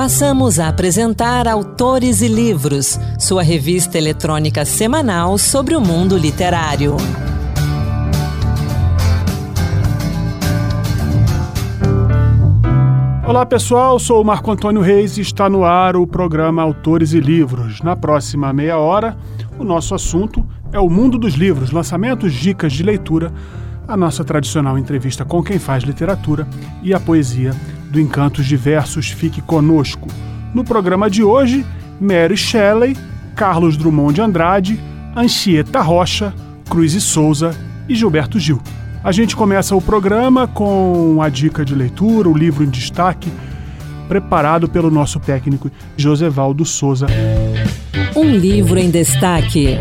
Passamos a apresentar Autores e Livros, sua revista eletrônica semanal sobre o mundo literário. Olá pessoal, sou o Marco Antônio Reis e está no ar o programa Autores e Livros. Na próxima meia hora, o nosso assunto é o mundo dos livros, lançamentos, dicas de leitura, a nossa tradicional entrevista com quem faz literatura e a poesia do Encantos Diversos. Fique conosco. No programa de hoje, Mary Shelley, Carlos Drummond de Andrade, Anchieta Rocha, Cruz e Souza e Gilberto Gil. A gente começa o programa com a dica de leitura, o livro em destaque, preparado pelo nosso técnico Josevaldo Souza. Um livro em destaque.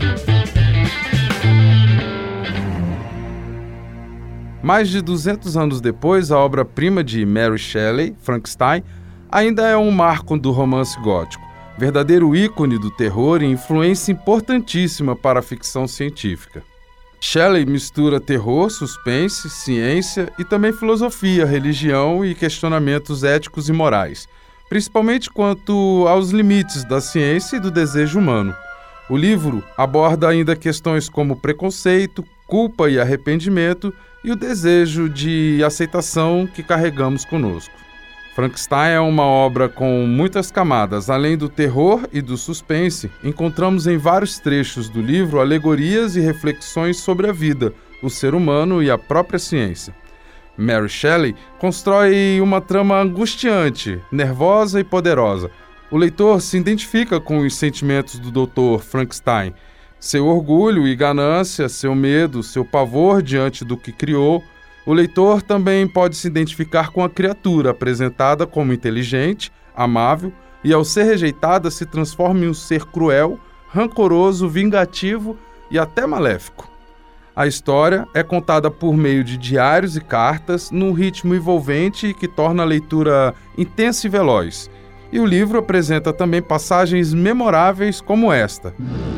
Mais de 200 anos depois, a obra-prima de Mary Shelley, Frankenstein, ainda é um marco do romance gótico, verdadeiro ícone do terror e influência importantíssima para a ficção científica. Shelley mistura terror, suspense, ciência e também filosofia, religião e questionamentos éticos e morais, principalmente quanto aos limites da ciência e do desejo humano. O livro aborda ainda questões como preconceito, culpa e arrependimento e o desejo de aceitação que carregamos conosco. Frankenstein é uma obra com muitas camadas. Além do terror e do suspense, encontramos em vários trechos do livro alegorias e reflexões sobre a vida, o ser humano e a própria ciência. Mary Shelley constrói uma trama angustiante, nervosa e poderosa. O leitor se identifica com os sentimentos do Dr. Frankenstein, seu orgulho e ganância, seu medo, seu pavor diante do que criou. O leitor também pode se identificar com a criatura apresentada como inteligente, amável e, ao ser rejeitada, se transforma em um ser cruel, rancoroso, vingativo e até maléfico. A história é contada por meio de diários e cartas, num ritmo envolvente que torna a leitura intensa e veloz. E o livro apresenta também passagens memoráveis como esta: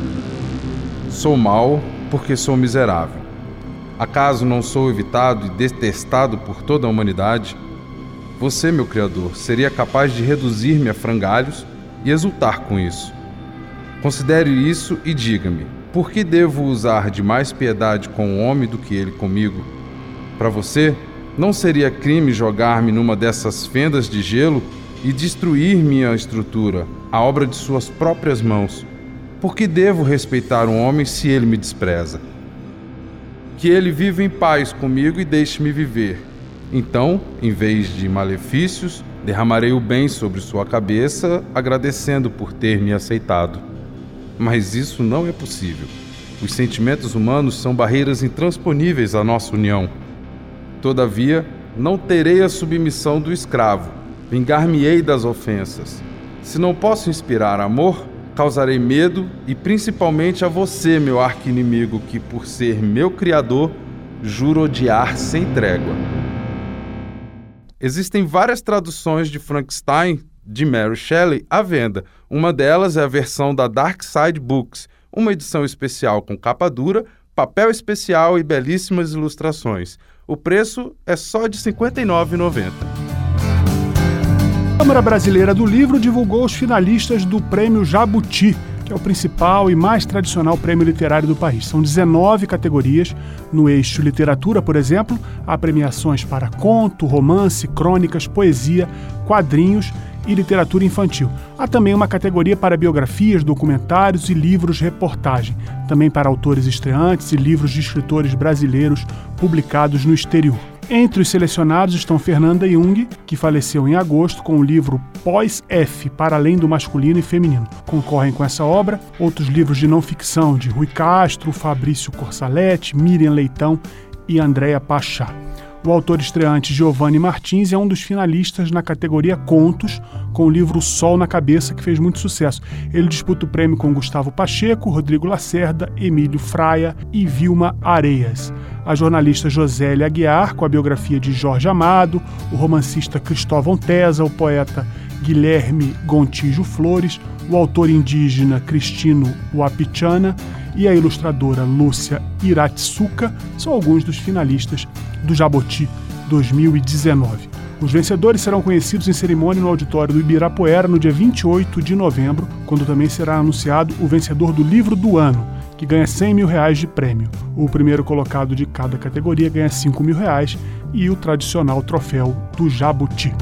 Sou mau porque sou miserável. Acaso não sou evitado e detestado por toda a humanidade? Você, meu Criador, seria capaz de reduzir-me a frangalhos e exultar com isso. Considere isso e diga-me, por que devo usar de mais piedade com o homem do que ele comigo? Para você, não seria crime jogar-me numa dessas fendas de gelo e destruir minha estrutura, a obra de suas próprias mãos? Por que devo respeitar um homem se ele me despreza? Que ele viva em paz comigo e deixe-me viver. Então, em vez de malefícios, derramarei o bem sobre sua cabeça, agradecendo por ter me aceitado. Mas isso não é possível. Os sentimentos humanos são barreiras intransponíveis à nossa união. Todavia, não terei a submissão do escravo, vingar-me-ei das ofensas. Se não posso inspirar amor, causarei medo e principalmente a você, meu arqui-inimigo, que por ser meu criador, juro odiar sem trégua. Existem várias traduções de Frankenstein de Mary Shelley à venda. Uma delas é a versão da Dark Side Books, uma edição especial com capa dura, papel especial e belíssimas ilustrações. O preço é só de R$ 59,90. A Câmara Brasileira do Livro divulgou os finalistas do Prêmio Jabuti, que é o principal e mais tradicional prêmio literário do país. São 19 categorias. No eixo literatura, por exemplo, há premiações para conto, romance, crônicas, poesia, quadrinhos e literatura infantil. Há também uma categoria para biografias, documentários e livros-reportagem, também para autores estreantes e livros de escritores brasileiros publicados no exterior. Entre os selecionados estão Fernanda Jung, que faleceu em agosto com o livro Pós-F, para além do masculino e feminino. Concorrem com essa obra outros livros de não ficção de Rui Castro, Fabrício Corsaletti, Miriam Leitão e Andréa Pachá. O autor estreante Giovanni Martins é um dos finalistas na categoria Contos, com o livro Sol na Cabeça, que fez muito sucesso. Ele disputa o prêmio com Gustavo Pacheco, Rodrigo Lacerda, Emílio Fraia e Vilma Areias. A jornalista Josélia Aguiar, com a biografia de Jorge Amado, o romancista Cristóvão Tesa, o poeta Guilherme Gontijo Flores, o autor indígena Cristino Wapichana e a ilustradora Lúcia Iratsuka são alguns dos finalistas do Jabuti 2019. Os vencedores serão conhecidos em cerimônia no auditório do Ibirapuera no dia 28 de novembro, quando também será anunciado o vencedor do livro do ano, que ganha R$100 mil de prêmio. O primeiro colocado de cada categoria ganha R$5 mil e o tradicional troféu do Jabuti.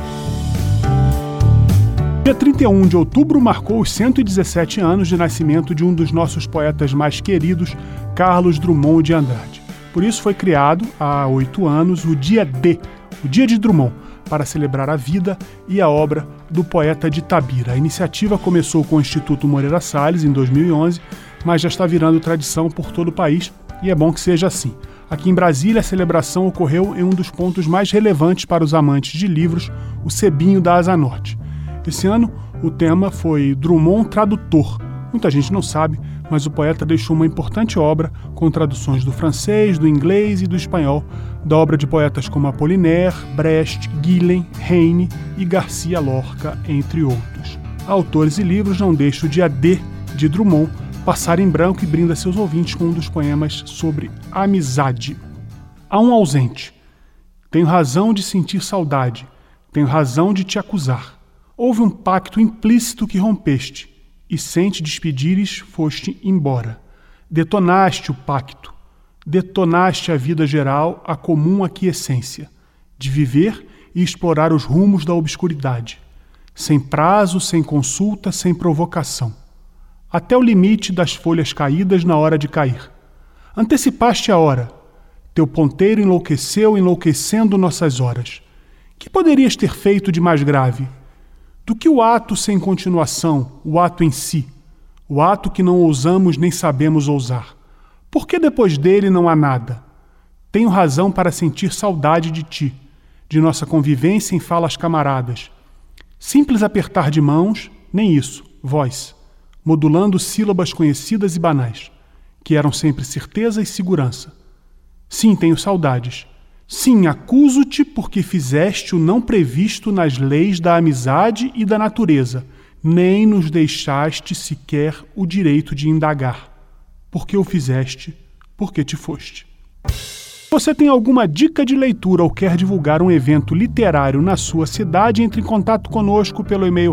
Dia 31 de outubro marcou os 117 anos de nascimento de um dos nossos poetas mais queridos, Carlos Drummond de Andrade. Por isso foi criado, há 8 anos, o Dia D, o Dia de Drummond, para celebrar a vida e a obra do poeta de Itabira. A iniciativa começou com o Instituto Moreira Salles em 2011, mas já está virando tradição por todo o país e é bom que seja assim. Aqui em Brasília, a celebração ocorreu em um dos pontos mais relevantes para os amantes de livros, o Cebinho da Asa Norte. Esse ano, o tema foi Drummond Tradutor. Muita gente não sabe, mas o poeta deixou uma importante obra com traduções do francês, do inglês e do espanhol, da obra de poetas como Apollinaire, Brecht, Guillain, Heine e Garcia Lorca, entre outros. Autores e livros não deixam o Dia D de Drummond passar em branco e brinda seus ouvintes com um dos poemas sobre amizade. Há um ausente. Tenho razão de sentir saudade. Tenho razão de te acusar. Houve um pacto implícito que rompeste, e sem te despedires foste embora. Detonaste o pacto. Detonaste a vida geral, a comum aquiescência, de viver e explorar os rumos da obscuridade, sem prazo, sem consulta, sem provocação, até o limite das folhas caídas na hora de cair. Antecipaste a hora. Teu ponteiro enlouqueceu, enlouquecendo nossas horas. Que poderias ter feito de mais grave? Do que o ato sem continuação, o ato em si, o ato que não ousamos nem sabemos ousar? Por que depois dele não há nada? Tenho razão para sentir saudade de ti, de nossa convivência em falas camaradas. Simples apertar de mãos, nem isso, voz, modulando sílabas conhecidas e banais, que eram sempre certeza e segurança. Sim, tenho saudades. Sim, acuso-te porque fizeste o não previsto nas leis da amizade e da natureza, nem nos deixaste sequer o direito de indagar. Por que o fizeste? Por que te foste? Você tem alguma dica de leitura ou quer divulgar um evento literário na sua cidade? Entre em contato conosco pelo e-mail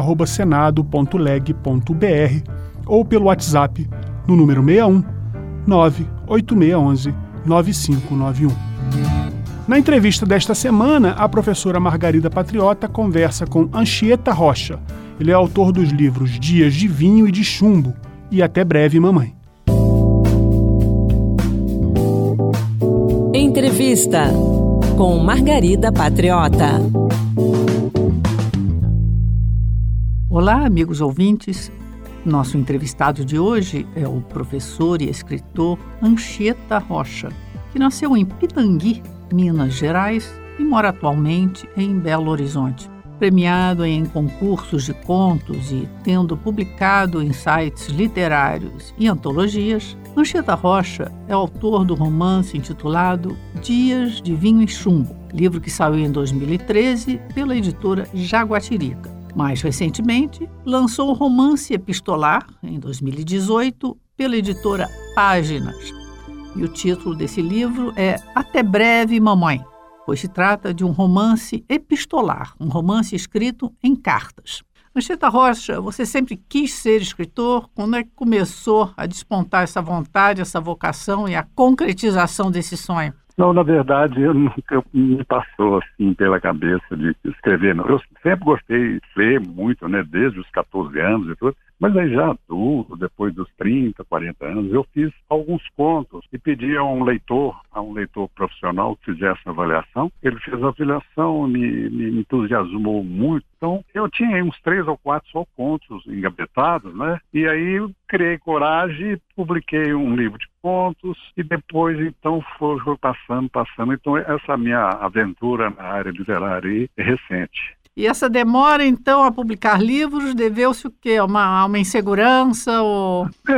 radio@senado.leg.br ou pelo WhatsApp no número 61 98611 9591. Na entrevista desta semana, a professora Margarida Patriota conversa com Anchieta Rocha. Ele é autor dos livros Dias de Vinho e de Chumbo e Até Breve, Mamãe. Entrevista com Margarida Patriota. Olá, amigos ouvintes. Nosso entrevistado de hoje é o professor e escritor Anchieta Rocha, que nasceu em Pitangui, Minas Gerais, e mora atualmente em Belo Horizonte. Premiado em concursos de contos e tendo publicado em sites literários e antologias, Anchieta Rocha é autor do romance intitulado Dias de Vinho e Chumbo, livro que saiu em 2013 pela editora Jaguatirica. Mais recentemente, lançou o romance epistolar, em 2018, pela editora Páginas. E o título desse livro é Até Breve, Mamãe, pois se trata de um romance epistolar, um romance escrito em cartas. Anchieta Rocha, você sempre quis ser escritor? Quando é que começou a despontar essa vontade, essa vocação e a concretização desse sonho? Não, na verdade, nunca me passou assim pela cabeça de escrever, não. Eu sempre gostei de ler muito, né, desde os 14 anos e tudo, mas aí já adulto, depois dos 30, 40 anos, eu fiz alguns contos e pedi a um leitor profissional que fizesse a avaliação. Ele fez a avaliação, me entusiasmou muito. Então, eu tinha uns 3 ou 4 só contos engavetados, né? E aí eu criei coragem, publiquei um livro de contos e depois, então, foi passando. Então, essa minha aventura na área literária é recente. E essa demora, então, a publicar livros deveu-se o quê? A uma insegurança? Ou...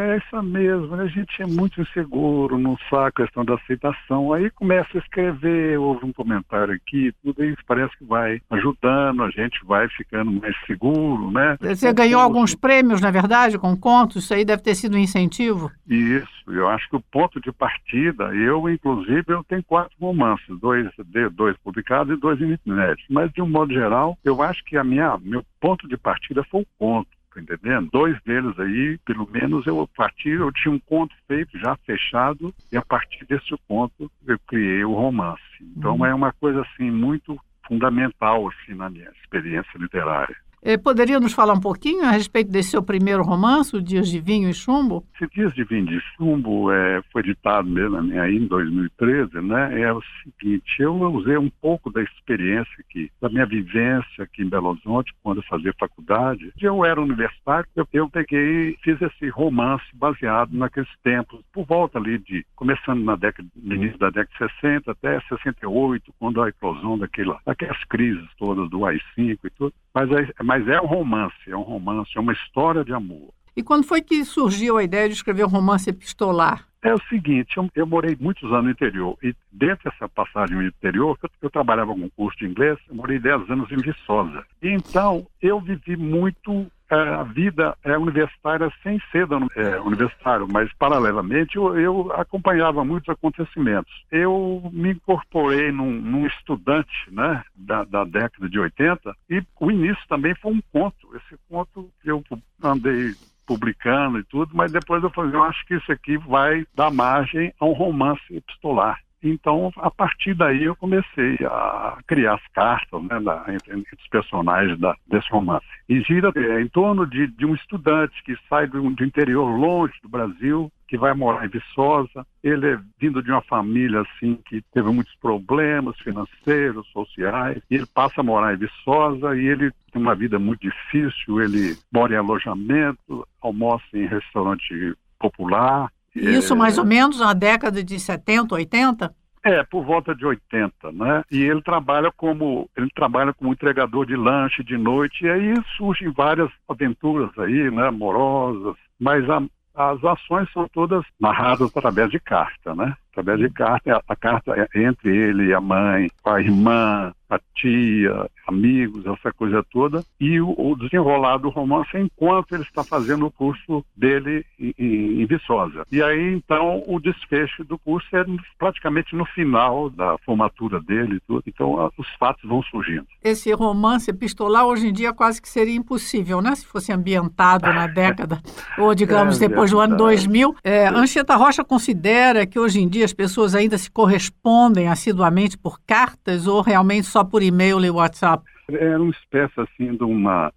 É isso mesmo, né? A gente é muito inseguro, não sabe a questão da aceitação. Aí começa a escrever, houve um comentário aqui, tudo isso parece que vai ajudando, a gente vai ficando mais seguro, né? Você ganhou alguns prêmios, na verdade, com contos? Isso aí deve ter sido um incentivo? Isso, eu acho que o ponto de partida, inclusive, eu tenho 4 romances, 2 publicados e 2 inéditos. Mas, de um modo geral, eu acho que meu ponto de partida foi o conto. Tá entendendo? 2 deles aí, pelo menos, eu tinha um conto feito, já fechado, e a partir desse conto eu criei o romance. Então é uma coisa assim muito fundamental assim, na minha experiência literária. Poderia nos falar um pouquinho a respeito desse seu primeiro romance, O Dias de Vinho e Chumbo? Esse Dias de Vinho e Chumbo foi editado mesmo aí em 2013, né? É o seguinte, eu usei um pouco da experiência da minha vivência aqui em Belo Horizonte, quando eu fazia faculdade. Eu era universitário, eu fiz esse romance baseado naqueles tempos, por volta ali começando no início da década de 60 até 68, quando a eclosão daquelas crises todas do AI-5 e tudo. Mas é um romance, é uma história de amor. E quando foi que surgiu a ideia de escrever um romance epistolar? É o seguinte, eu morei muitos anos no interior, e dentro dessa passagem no interior, eu trabalhava com um curso de inglês, eu morei 10 anos em Viçosa. Então, eu vivi muito a vida universitária sem ser universitário, mas paralelamente eu acompanhava muitos acontecimentos. Eu me incorporei num estudante, né, da década de 80, e o início também foi um conto. Esse conto eu andei publicando e tudo, mas depois eu falei, eu acho que isso aqui vai dar margem a um romance epistolar. Então, a partir daí, eu comecei a criar as cartas, né, entre os personagens desse romance. E gira em torno de um estudante que sai do interior longe do Brasil, que vai morar em Viçosa. Ele é vindo de uma família assim que teve muitos problemas financeiros, sociais, e ele passa a morar em Viçosa e ele tem uma vida muito difícil. Ele mora em alojamento, almoça em restaurante popular. Isso mais ou menos na década de 70, 80? Por volta de 80, né? E ele trabalha como entregador de lanche de noite, e aí surgem várias aventuras aí, né, amorosas, mas as ações são todas narradas através de carta, né? Através de carta, a carta é entre ele e a mãe, a irmã, a tia, amigos, essa coisa toda, e o desenrolar do romance enquanto ele está fazendo o curso dele em Viçosa. E aí, então, o desfecho do curso é praticamente no final da formatura dele e tudo, então os fatos vão surgindo. Esse romance epistolar hoje em dia quase que seria impossível, né? Se fosse ambientado na década, ou digamos, depois do ano 2000. Anchieta Rocha considera que hoje em dia as pessoas ainda se correspondem assiduamente por cartas ou realmente só por e-mail e WhatsApp? É uma espécie assim de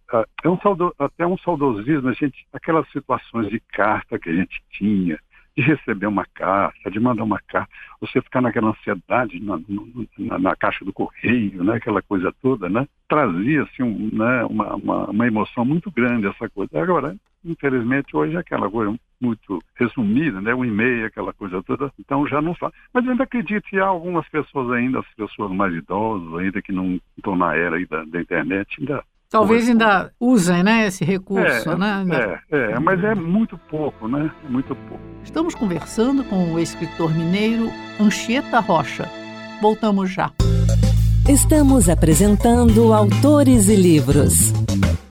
até um saudosismo, aquelas situações de carta que a gente tinha, de receber uma carta, de mandar uma carta, você ficar naquela ansiedade na caixa do correio, né, aquela coisa toda, né, trazia assim, uma emoção muito grande essa coisa. Agora, infelizmente, hoje é aquela coisa muito resumida, né, um e-mail, aquela coisa toda, então já não faz. Mas eu ainda acredito que há algumas pessoas ainda, as pessoas mais idosas ainda, que não estão na era aí da internet, talvez ainda usem, né, esse recurso, né? Mas é muito pouco, né? Muito pouco. Estamos conversando com o escritor mineiro Anchieta Rocha. Voltamos já. Estamos apresentando Autores e Livros.